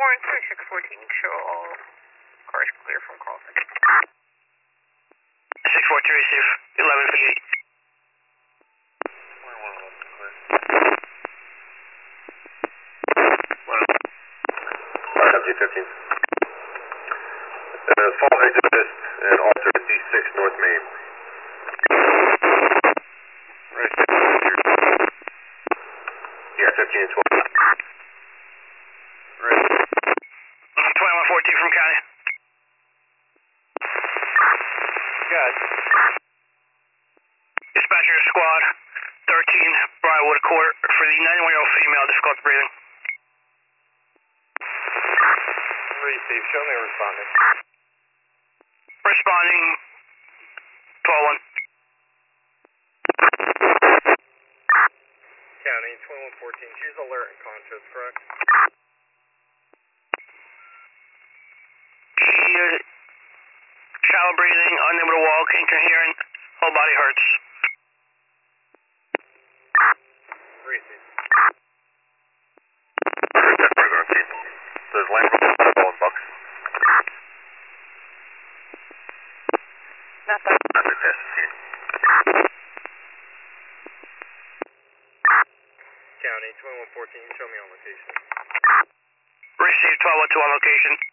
Warren 3614, show all cars clear from Carlson. 642 receive, 11 feet. FG15. Fall exit assist and alter D6 North Main. Right. Yeah, 15 and 12. Right. 2114 from County. Got it. Dispatcher squad 13, Briarwood Court for the 91-year-old female, difficult breathing. Receive, show me responding. Responding, 12-1. County, 2114, she's alert and conscious, correct? She is shallow breathing, unable to walk, incoherent, whole body hurts. Receive. Does land roll bucks? Nothing. Nothing past the scene. County, 2114, show me on location. Receive 12-2 on location.